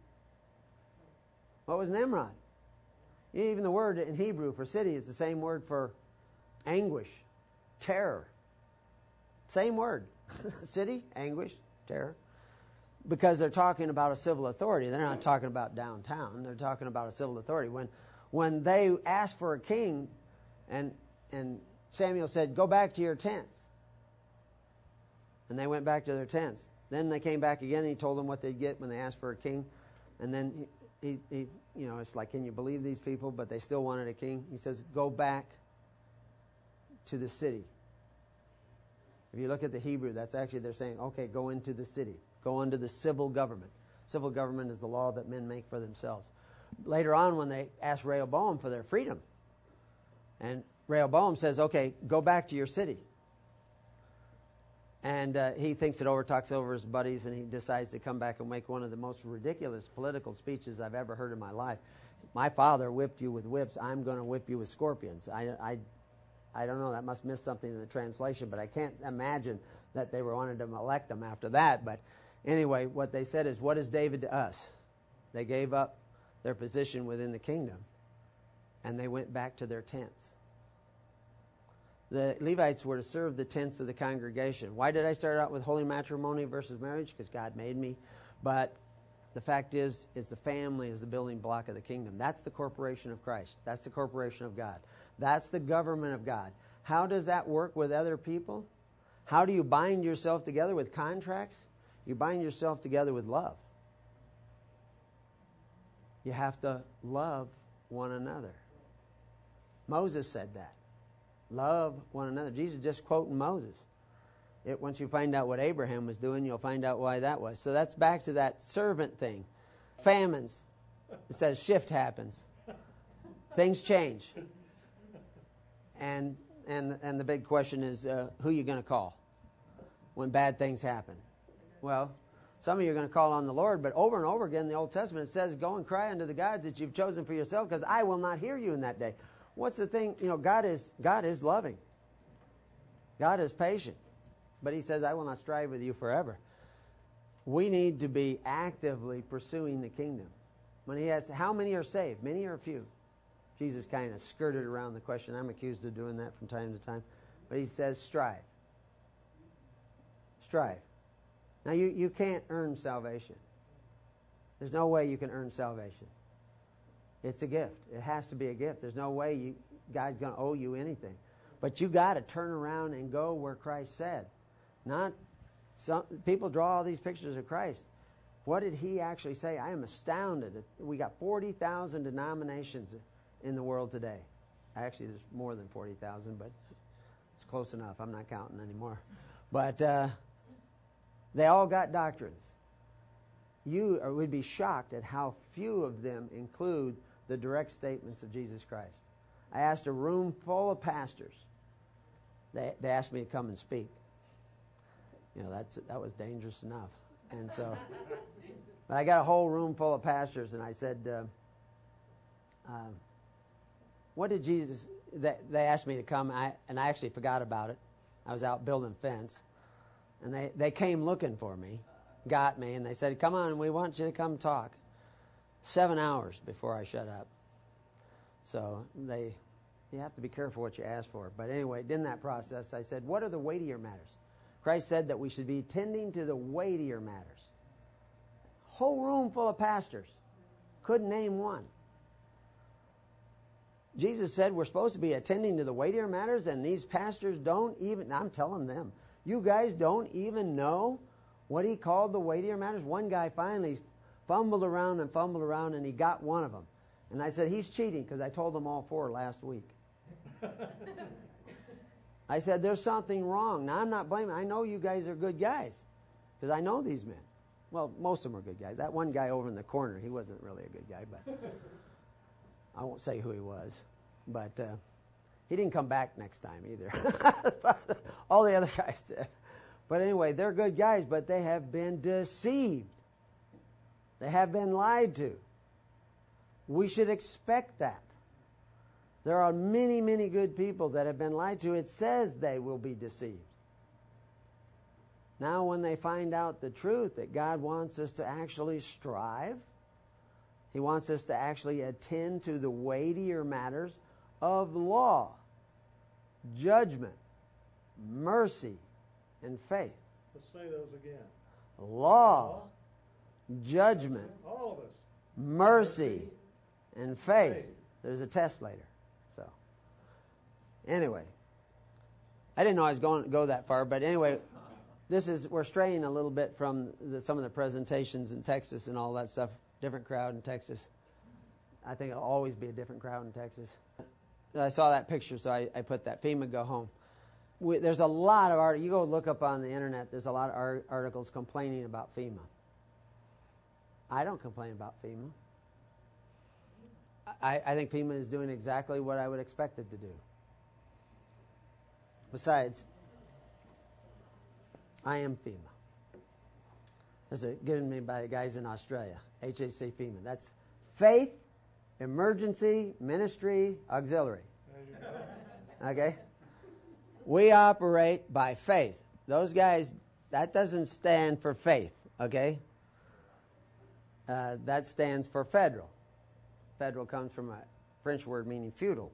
What was Nimrod? Even the word in Hebrew for city is the same word for anguish, terror. Same word. City, anguish, terror. Because they're talking about a civil authority. They're not talking about downtown. They're talking about a civil authority. When they asked for a king and Samuel said, "Go back to your tents." And they went back to their tents. Then they came back again and he told them what they'd get when they asked for a king. And then he it's like, can you believe these people? But they still wanted a king. He says, "Go back to the city." If you look at the Hebrew, that's actually they're saying, okay, go into the city. Go into the civil government. Civil government is the law that men make for themselves. Later on, when they asked Rehoboam for their freedom, and Rehoboam says, okay, go back to your city. And he thinks it over, talks over his buddies, and he decides to come back and make one of the most ridiculous political speeches I've ever heard in my life. My father whipped you with whips. I'm going to whip you with scorpions. I don't know. That must miss something in the translation, but I can't imagine that they wanted to elect him after that. But anyway, what they said is, what is David to us? They gave up their position within the kingdom, and they went back to their tents. The Levites were to serve the tents of the congregation. Why did I start out with holy matrimony versus marriage? Because God made me. But the fact is the family is the building block of the kingdom. That's the corporation of Christ. That's the corporation of God. That's the government of God. How does that work with other people? How do you bind yourself together with contracts? You bind yourself together with love. You have to love one another. Moses said that. Love one another. Jesus just quoting Moses. Once you find out what Abraham was doing, you'll find out why that was. So that's back to that servant thing. Famines. It says shift happens. Things change. And the big question is, who are you going to call when bad things happen? Well, some of you are going to call on the Lord, but over and over again in the Old Testament it says, go and cry unto the gods that you've chosen for yourself, because I will not hear you in that day. What's the thing? God is loving. God is patient. But he says, I will not strive with you forever. We need to be actively pursuing the kingdom. When he asks, how many are saved? Many or few? Jesus kind of skirted around the question. I'm accused of doing that from time to time. But he says, strive. Strive. Now, you can't earn salvation. There's no way you can earn salvation. It's a gift. It has to be a gift. There's no way God's going to owe you anything. But you got to turn around and go where Christ said. People draw all these pictures of Christ. What did he actually say? I am astounded. We got 40,000 denominations in the world today. Actually, there's more than 40,000, but it's close enough. I'm not counting anymore. But they all got doctrines. You would be shocked at how few of them include the direct statements of Jesus Christ. I asked a room full of pastors. They asked me to come and speak. That was dangerous enough. And so, but I got a whole room full of pastors, and I said, what did Jesus, they asked me to come, and I actually forgot about it. I was out building fence, and they came looking for me, got me, and they said, come on, we want you to come talk. 7 hours before I shut up. So you have to be careful what you ask for. But anyway, in that process, I said, what are the weightier matters? Christ said that we should be tending to the weightier matters. Whole room full of pastors. Couldn't name one. Jesus said we're supposed to be attending to the weightier matters, and these pastors don't even, I'm telling them, you guys don't even know what he called the weightier matters. One guy finally fumbled around, and he got one of them. And I said, he's cheating, because I told him all 4 last week. I said, there's something wrong. Now, I'm not blaming. I know you guys are good guys, because I know these men. Well, most of them are good guys. That one guy over in the corner, he wasn't really a good guy, but I won't say who he was. But he didn't come back next time either. All the other guys did. But anyway, they're good guys, but they have been deceived. They have been lied to. We should expect that. There are many, many good people that have been lied to. It says they will be deceived. Now, when they find out the truth that God wants us to actually strive, he wants us to actually attend to the weightier matters of law, judgment, mercy, and faith. Let's say those again. Law, judgment, all of us, mercy, and faith. There's a test later. So, anyway, I didn't know I was going to go that far, but anyway, we're straying a little bit from some of the presentations in Texas and all that stuff. Different crowd in Texas. I think it'll always be a different crowd in Texas. I saw that picture, so I put that. FEMA, go home. There's a lot of articles. You go look up on the internet, there's a lot of articles complaining about FEMA. I don't complain about FEMA. I think FEMA is doing exactly what I would expect it to do. Besides, I am FEMA. This is given me by the guys in Australia, HHC FEMA. That's Faith, Emergency, Ministry, Auxiliary. Okay? We operate by faith. Those guys, that doesn't stand for faith, okay? That stands for federal. Federal comes from a French word meaning feudal.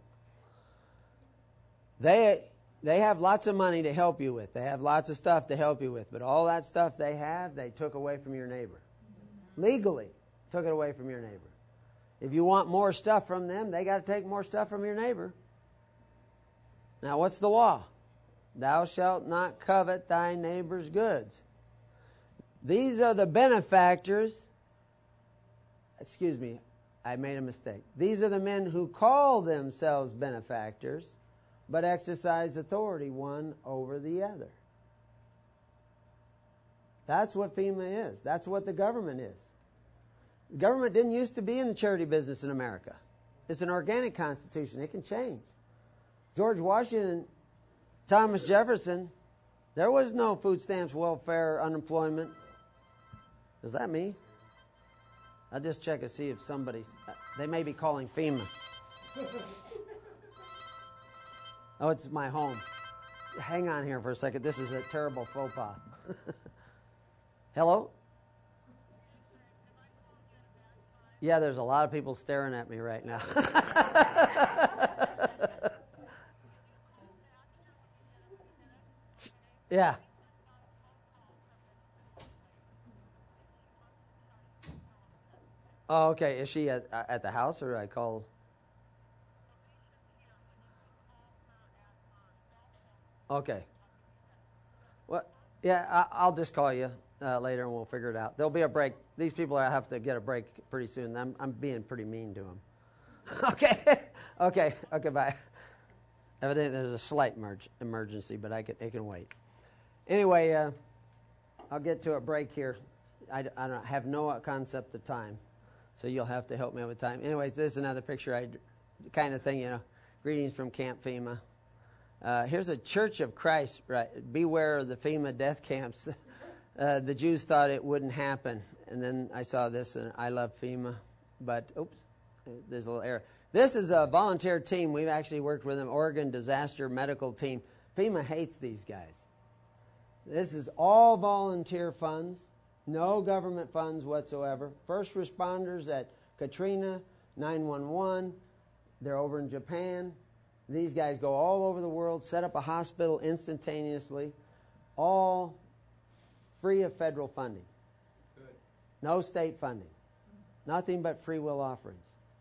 They have lots of money to help you with. They have lots of stuff to help you with. But all that stuff they have, they took away from your neighbor. Legally, took it away from your neighbor. If you want more stuff from them, they got to take more stuff from your neighbor. Now, what's the law? Thou shalt not covet thy neighbor's goods. These are the benefactors. Excuse me, I made a mistake. These are the men who call themselves benefactors, but exercise authority one over the other. That's what FEMA is. That's what the government is. The government didn't used to be in the charity business in America. It's an organic constitution. It can change. George Washington, Thomas Jefferson, there was no food stamps, welfare, unemployment. Is that me? I'll just check and see if somebody's... They may be calling FEMA. Oh, it's my home. Hang on here for a second. This is a terrible faux pas. Hello? Yeah, there's a lot of people staring at me right now. Yeah. Oh, okay. Is she at the house, or do I call? Okay. Well, yeah, I'll just call you later, and we'll figure it out. There'll be a break. These people have to get a break pretty soon. I'm being pretty mean to them. Okay. Okay. Bye. Evidently, there's a slight emergency, but it can wait. Anyway, I'll get to a break here. I don't have no concept of time, so you'll have to help me with time. Anyway, this is another picture. Kind of thing, greetings from Camp FEMA. Here's a Church of Christ. Right? Beware of the FEMA death camps. The Jews thought it wouldn't happen, and then I saw this, and I love FEMA. But, oops, there's a little error. This is a volunteer team. We've actually worked with them, Oregon Disaster Medical Team. FEMA hates these guys. This is all volunteer funds, no government funds whatsoever. First responders at Katrina, 911, they're over in Japan. These guys go all over the world, set up a hospital instantaneously, all free of federal funding. Good. No state funding. Nothing but free will offerings.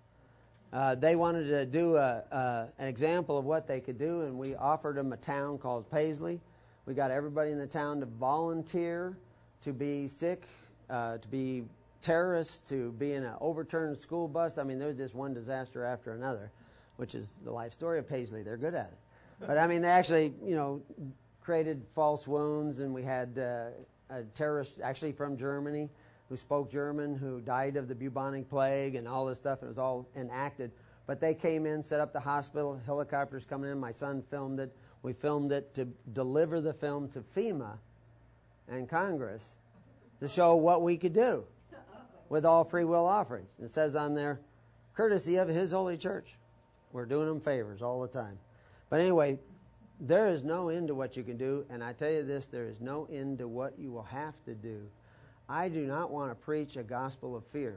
They wanted to do an example of what they could do, and we offered them a town called Paisley. We got everybody in the town to volunteer to be sick, to be terrorists, to be in an overturned school bus. I mean, there was just one disaster after another, which is the life story of Paisley. They're good at it. But, I mean, they actually, created false wounds, and we had a terrorist actually from Germany who spoke German, who died of the bubonic plague and all this stuff, and it was all enacted. But they came in, set up the hospital, helicopters coming in. My son filmed it. We filmed it to deliver the film to FEMA and Congress to show what we could do with all free will offerings. It says on there, courtesy of His Holy Church. We're doing them favors all the time. But anyway, there is no end to what you can do, and I tell you this, there is no end to what you will have to do. I do not want to preach a gospel of fear.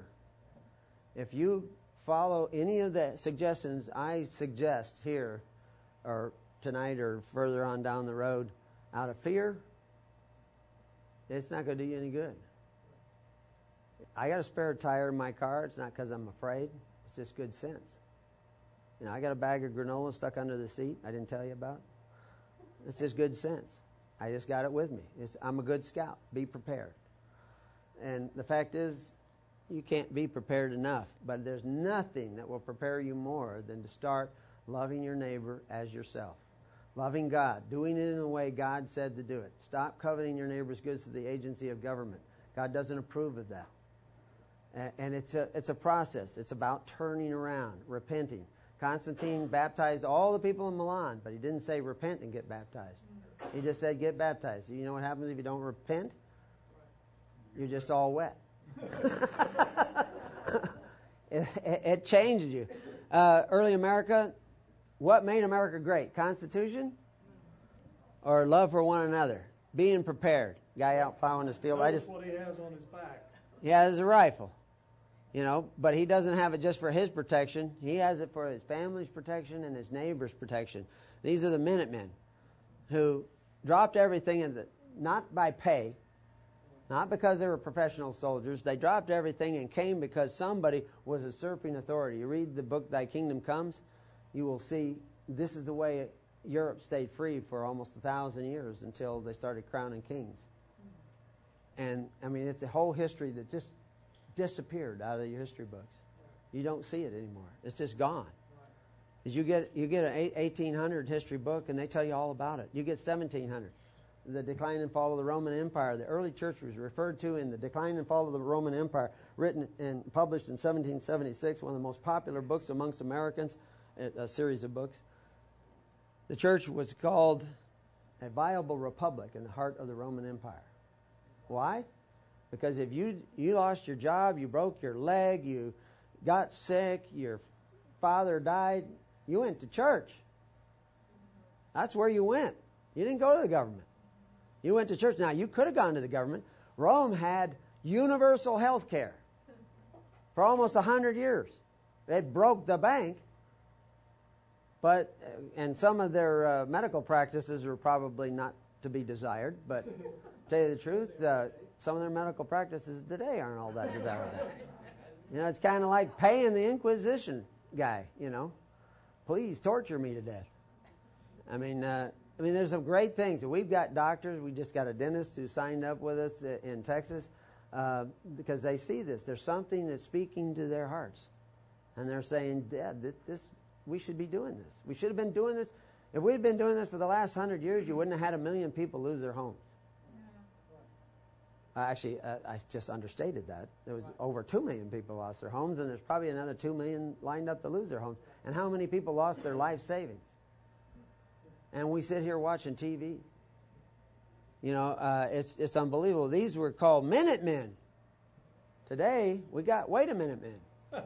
If you follow any of the suggestions I suggest here, or tonight or further on down the road, out of fear, it's not going to do you any good. I got a spare tire in my car. It's not because I'm afraid. It's just good sense. I got a bag of granola stuck under the seat I didn't tell you about. It's just good sense. I just got it with me. I'm a good scout. Be prepared. And the fact is, you can't be prepared enough. But there's nothing that will prepare you more than to start loving your neighbor as yourself. Loving God. Doing it in the way God said to do it. Stop coveting your neighbor's goods to the agency of government. God doesn't approve of that. And it's a process. It's about turning around, repenting. Constantine baptized all the people in Milan, but he didn't say repent and get baptized. He just said, get baptized. You know what happens if you don't repent? You're just all wet. It changes you. Early America, what made America great? Constitution or love for one another? Being prepared. Guy out plowing his field. Notice what he has on his back. He has a rifle, but he doesn't have it just for his protection. He has it for his family's protection and his neighbor's protection. These are the Minutemen who dropped everything, not by pay, not because they were professional soldiers. They dropped everything and came because somebody was usurping authority. You read the book, Thy Kingdom Comes, you will see this is the way Europe stayed free for almost 1,000 years until they started crowning kings. And, it's a whole history that just disappeared out of your history books. You don't see it anymore. It's just gone. As you get an 1800 history book, and they tell you all about it. You get 1700. The decline and fall of the Roman Empire. The early church was referred to in The Decline and Fall of the Roman Empire, written and published in 1776, one of the most popular books amongst Americans, a series of books. The church was called a viable republic in the heart of the Roman Empire. Why? Because if you lost your job, you broke your leg, you got sick, your father died, you went to church. That's where you went. You didn't go to the government. You went to church. Now, you could have gone to the government. Rome had universal health care for almost 100 years. It broke the bank, and some of their medical practices were probably not to be desired, but to tell you the truth, some of their medical practices today aren't all that desirable. It's kind of like paying the Inquisition guy, Please torture me to death. There's some great things. We've got doctors. We just got a dentist who signed up with us in Texas because they see this. There's something that's speaking to their hearts. And they're saying, Dad, we should be doing this. We should have been doing this. If we'd been doing this for the last 100 years, you wouldn't have had 1 million people lose their homes. Actually, I just understated that. There was over 2 million people lost their homes, and there's probably another 2 million lined up to lose their homes. And how many people lost their life savings? And we sit here watching TV. It's unbelievable. These were called Minutemen. Today, wait a minute, man.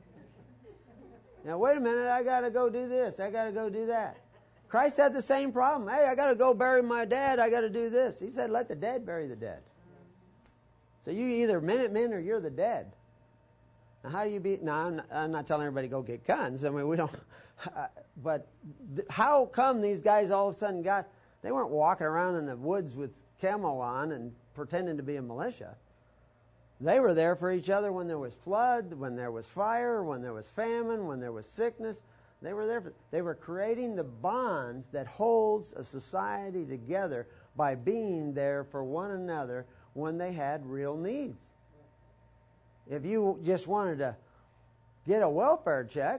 Now, wait a minute, I got to go do this. I got to go do that. Christ had the same problem. Hey, I got to go bury my dad. I got to do this. He said, let the dead bury the dead. So you either Minutemen or you're the dead. Now, how do you be? Now, I'm not telling everybody to go get guns. We don't. But how come these guys all of a sudden they weren't walking around in the woods with camo on and pretending to be a militia. They were there for each other when there was flood, when there was fire, when there was famine, when there was sickness. They were there. They were creating the bonds that holds a society together by being there for one another when they had real needs. If you just wanted to get a welfare check,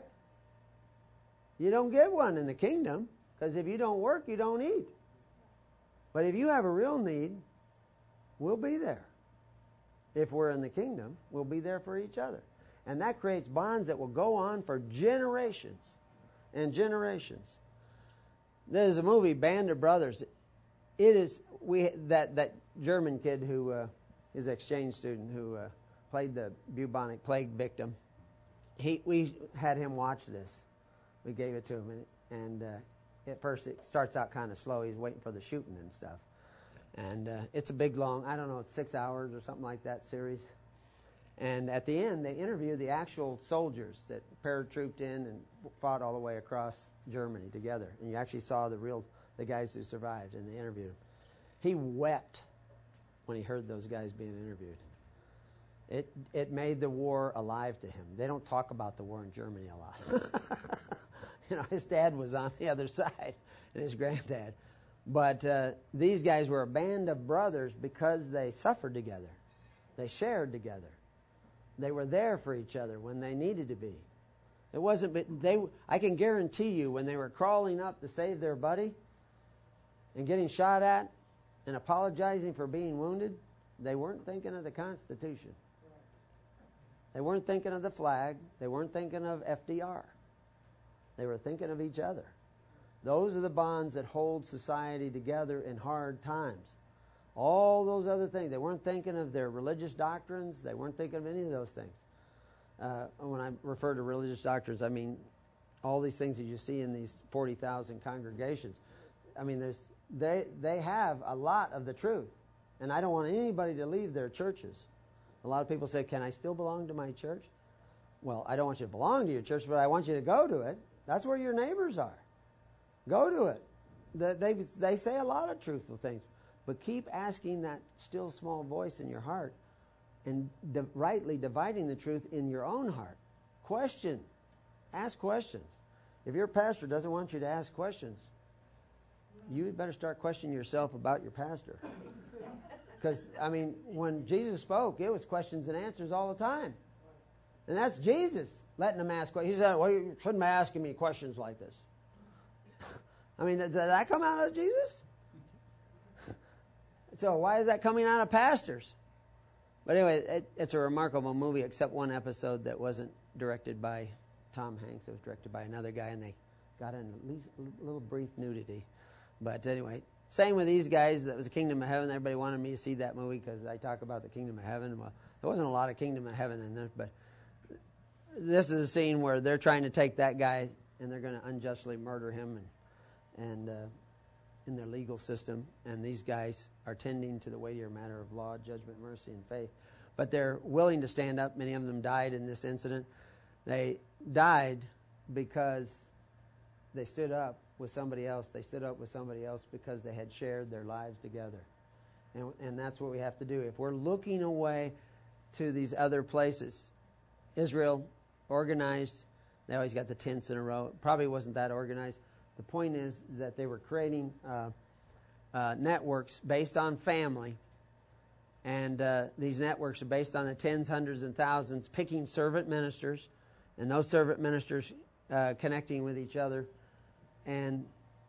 you don't get one in the kingdom, because if you don't work, you don't eat. But if you have a real need, we'll be there. If we're in the kingdom, we'll be there for each other. And that creates bonds that will go on for generations and generations. There's a movie, Band of Brothers. It is that German kid who is an exchange student who played the bubonic plague victim. We had him watch this. We gave it to him, and at first it starts out kind of slow. He's waiting for the shooting and stuff. And it's a big, long, 6 hours or something like that series. And at the end, they interview the actual soldiers that paratrooped in and fought all the way across Germany together. And you actually saw the guys who survived, and they interviewed him. He wept when he heard those guys being interviewed. It made the war alive to him. They don't talk about the war in Germany a lot. His dad was on the other side, and his granddad. But these guys were a band of brothers because they suffered together. They shared together. They were there for each other when they needed to be. It wasn't. I can guarantee you, when they were crawling up to save their buddy and getting shot at and apologizing for being wounded, they weren't thinking of the Constitution. They weren't thinking of the flag. They weren't thinking of FDR. They were thinking of each other. Those are the bonds that hold society together in hard times. All those other things, they weren't thinking of their religious doctrines. They weren't thinking of any of those things. When I refer to religious doctrines, I mean all these things that you see in these 40,000 congregations. I mean, they have a lot of the truth. And I don't want anybody to leave their churches. A lot of people say, can I still belong to my church? Well, I don't want you to belong to your church, but I want you to go to it. That's where your neighbors are. Go to it. They say a lot of truthful things. But keep asking that still small voice in your heart and rightly dividing the truth in your own heart. Question. Ask questions. If your pastor doesn't want you to ask questions, you better start questioning yourself about your pastor. Because, I mean, when Jesus spoke, it was questions and answers all the time. And that's Jesus letting them ask questions. He said, well, you shouldn't be asking me questions like this. I mean, did that come out of Jesus? So why is that coming out of pastors? But anyway, it's a remarkable movie, except one episode that wasn't directed by Tom Hanks. It was directed by another guy, and they got in at least a little brief nudity. But anyway, same with these guys. That was the Kingdom of Heaven. Everybody wanted me to see that movie because I talk about the Kingdom of Heaven. Well, there wasn't a lot of Kingdom of Heaven in there, but this is a scene where they're trying to take that guy, and they're going to unjustly murder him and in their legal system, and these guys are tending to the weightier matter of law, judgment, mercy, and faith. But they're willing to stand up. Many of them died in this incident. They died because they stood up with somebody else. They stood up with somebody else because they had shared their lives together. And that's what we have to do. If we're looking away to these other places, Israel, organized, they always got the tents in a row. It probably wasn't that organized. The point is that they were creating networks based on family, and these networks are based on the tens, hundreds, and thousands, picking servant ministers, and those servant ministers connecting with each other. And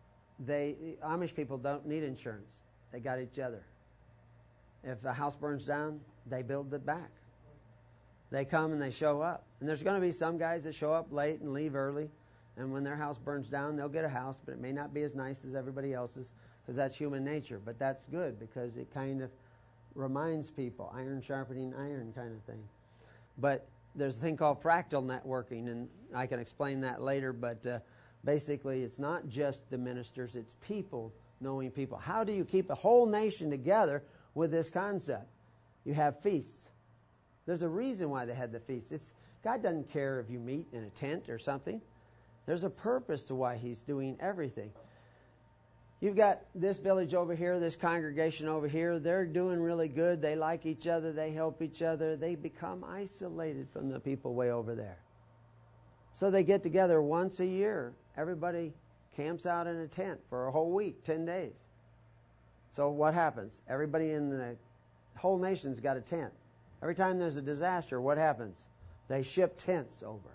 Amish people don't need insurance. They got each other. If a house burns down, they build it back. They come and they show up. And there's going to be some guys that show up late and leave early. And when their house burns down, they'll get a house, but it may not be as nice as everybody else's because that's human nature. But that's good because it kind of reminds people, iron sharpening iron kind of thing. But there's a thing called fractal networking, and I can explain that later. But basically, it's not just the ministers, it's people knowing people. How do you keep a whole nation together with this concept? You have feasts. There's a reason why they had the feasts. God doesn't care if you meet in a tent or something. There's a purpose to why He's doing everything. You've got this village over here, this congregation over here. They're doing really good. They like each other. They help each other. They become isolated from the people way over there. So they get together once a year. Everybody camps out in a tent for a whole week, 10 days. So what happens? Everybody in the whole nation's got a tent. Every time there's a disaster, what happens? They ship tents over.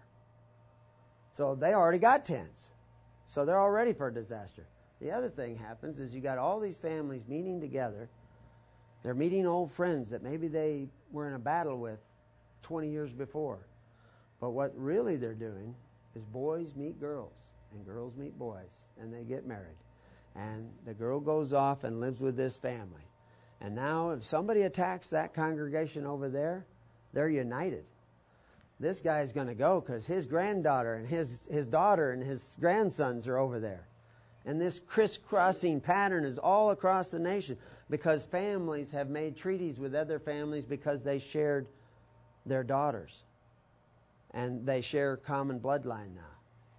So they already got tents. So they're all ready for a disaster. The other thing happens is you got all these families meeting together. They're meeting old friends that maybe they were in a battle with 20 years before. But what really they're doing is boys meet girls and girls meet boys and they get married. And the girl goes off and lives with this family. And now if somebody attacks that congregation over there, they're united. This guy's going to go because his granddaughter and his daughter and his grandsons are over there. And this crisscrossing pattern is all across the nation because families have made treaties with other families because they shared their daughters. And they share common bloodline now.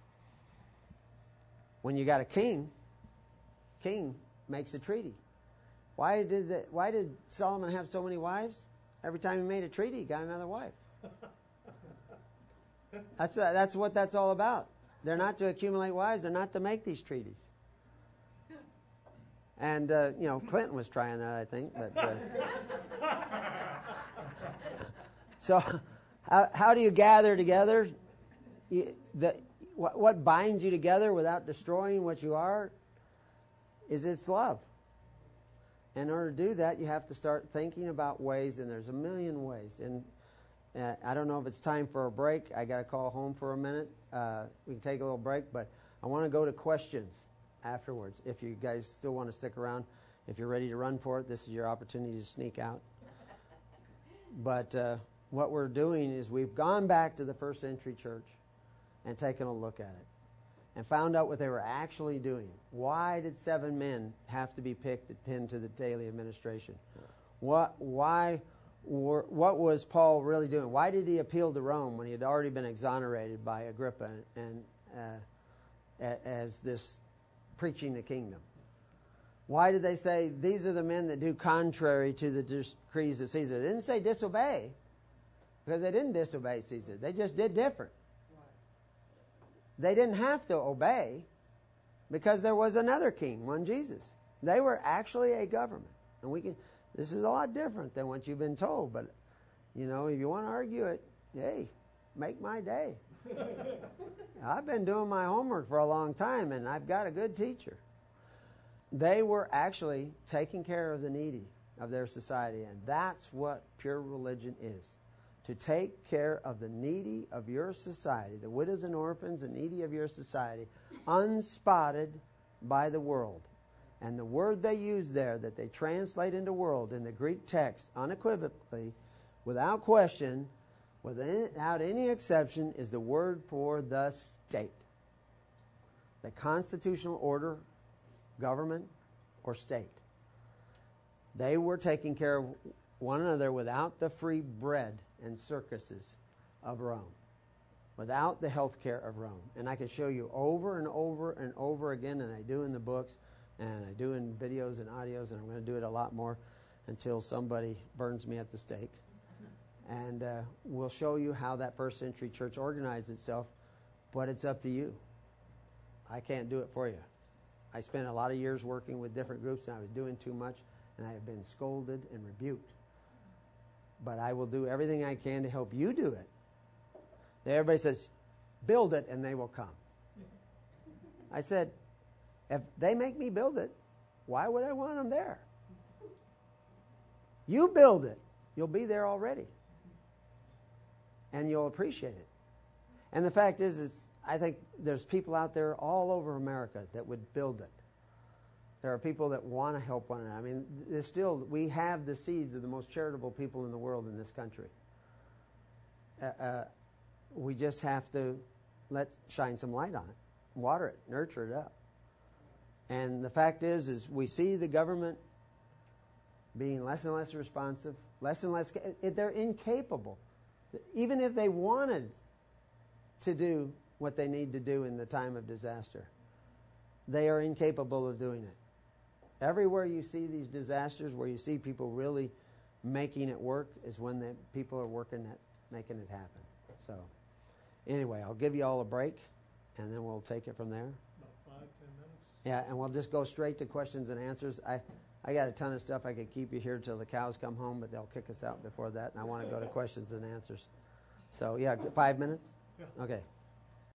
When you got a king makes a treaty. Why did Solomon have so many wives? Every time he made a treaty, he got another wife. That's what that's all about. They're not to accumulate wives. They're not to make these treaties. And, Clinton was trying that, I think. But so how do you gather together? What binds you together without destroying what you are is its love. In order to do that, you have to start thinking about ways, and there's a million ways. And I don't know if it's time for a break. I got to call home for a minute. We can take a little break, but I want to go to questions. afterwards. If you guys still want to stick around, if you're ready to run for it, this is your opportunity to sneak out. But what we're doing is we've gone back to the first century church and taken a look at it and found out what they were actually doing. Why did 7 men have to be picked to tend to the daily administration? What was Paul really doing? Why did he appeal to Rome when he had already been exonerated by Agrippa and as this preaching the kingdom? Why did they say these are the men that do contrary to the decrees of Caesar? They didn't say disobey, because they didn't disobey Caesar. They just did different. They didn't have to obey because there was another king, one Jesus. They were actually a government. And this is a lot different than what you've been told, but if you want to argue it, hey, make my day. I've been doing my homework for a long time, and I've got a good teacher. They were actually taking care of the needy of their society, and that's what pure religion is. To take care of the needy of your society, the widows and orphans, the needy of your society, unspotted by the world. And the word they use there that they translate into world in the Greek text unequivocally, without question, without any exception, is the word for the state. The constitutional order, government, or state. They were taking care of one another without the free bread and circuses of Rome, without the health care of Rome. And I can show you over and over and over again, and I do in the books, and I do in videos and audios, and I'm going to do it a lot more until somebody burns me at the stake. And we'll show you how that first century church organized itself, but it's up to you. I can't do it for you. I spent a lot of years working with different groups, and I was doing too much, and I have been scolded and rebuked. But I will do everything I can to help you do it. Everybody says, build it, and they will come. I said, if they make me build it, why would I want them there? You build it. You'll be there already. And you'll appreciate it. And the fact is I think there's people out there all over America that would build it. There are people that want to help one another. I mean, we have the seeds of the most charitable people in the world in this country. We just have to shine some light on it, water it, nurture it up. And the fact is we see the government being less and less responsive, less and less. They're incapable. Even if they wanted to do what they need to do in the time of disaster, they are incapable of doing it. Everywhere you see these disasters, where you see people really making it work, is when the people are working at making it happen. So, anyway, I'll give you all a break, and then we'll take it from there. About 5-10 minutes. Yeah, and we'll just go straight to questions and answers. I got a ton of stuff. I could keep you here till the cows come home, but they'll kick us out before that, and I want to go to questions and answers. So, yeah, 5 minutes? Yeah. Okay.